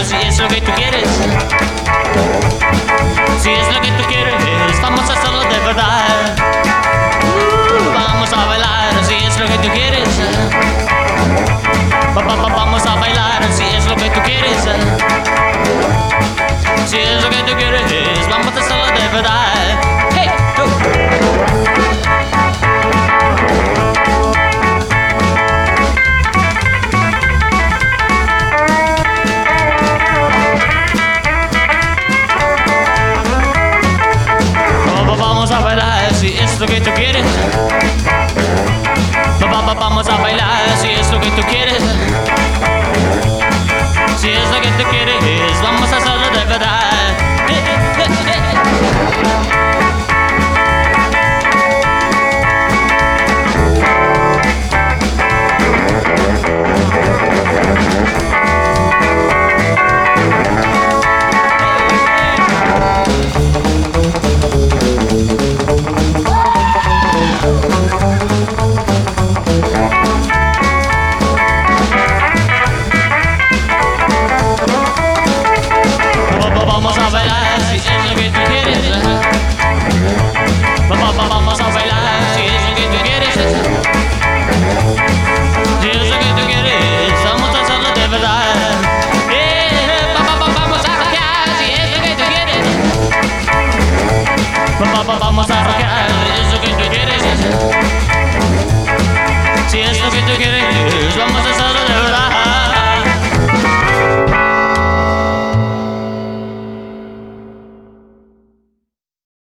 si es lo que tú quieres. Si es lo que tú quieres, vamos a hacerlo de verdad. Vamos a bailar, si es lo que tú quieres. Vamos a bailar, si es lo que tú quieres. Si es lo que tú quieres, vamos a hacerlo de verdad. Hey, vamos a bailar, si es lo que tú quieres. Vamos a